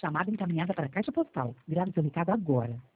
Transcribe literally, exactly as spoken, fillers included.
Chamada encaminhada para a caixa postal. Grave seu recado agora.